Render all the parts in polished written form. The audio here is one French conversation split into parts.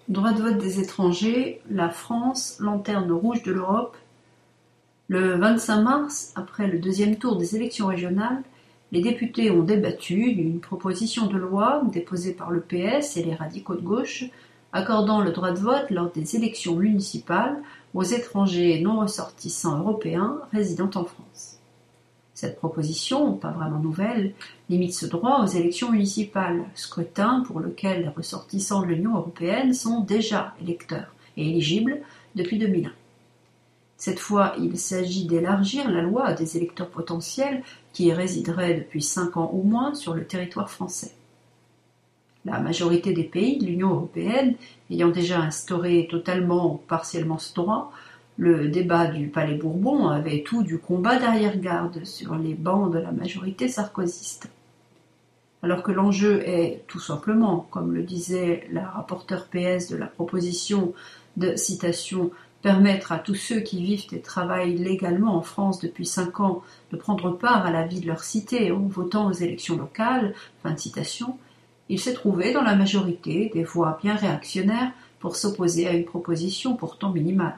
Droit de vote des étrangers, la France, lanterne rouge de l'Europe. Le 25 mars, après le deuxième tour des élections régionales, les députés ont débattu d'une proposition de loi déposée par le PS et les radicaux de gauche accordant le droit de vote lors des élections municipales aux étrangers non ressortissants européens résidant en France. Cette proposition, pas vraiment nouvelle, limite ce droit aux élections municipales, scrutin pour lequel les ressortissants de l'Union européenne sont déjà électeurs et éligibles depuis 2001. Cette fois, il s'agit d'élargir la loi à des électeurs potentiels qui y résideraient depuis 5 ans ou moins sur le territoire français. La majorité des pays de l'Union européenne ayant déjà instauré totalement ou partiellement ce droit, le débat du Palais Bourbon avait tout du combat d'arrière-garde sur les bancs de la majorité sarkozyste. Alors que l'enjeu est, tout simplement, comme le disait la rapporteure PS de la proposition de citation, permettre à tous ceux qui vivent et travaillent légalement en France depuis 5 ans de prendre part à la vie de leur cité en votant aux élections locales, fin de citation, il s'est trouvé dans la majorité des voix bien réactionnaires pour s'opposer à une proposition pourtant minimale.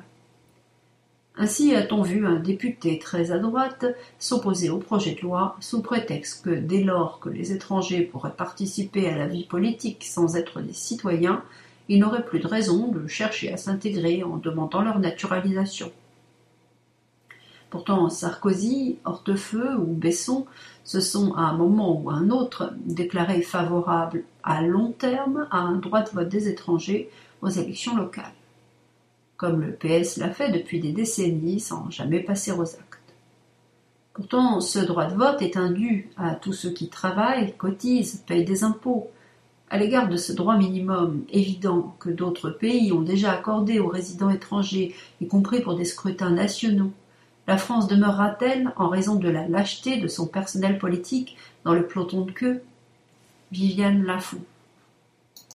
Ainsi a-t-on vu un député très à droite s'opposer au projet de loi sous prétexte que dès lors que les étrangers pourraient participer à la vie politique sans être des citoyens, ils n'auraient plus de raison de chercher à s'intégrer en demandant leur naturalisation. Pourtant, Sarkozy, Hortefeux ou Besson se sont à un moment ou à un autre déclarés favorables à long terme à un droit de vote des étrangers aux élections locales, comme le PS l'a fait depuis des décennies sans jamais passer aux actes. Pourtant, ce droit de vote est un dû à tous ceux qui travaillent, cotisent, payent des impôts. À l'égard de ce droit minimum évident que d'autres pays ont déjà accordé aux résidents étrangers, y compris pour des scrutins nationaux, la France demeurera-t-elle en raison de la lâcheté de son personnel politique dans le peloton de queue ? Viviane Lafont.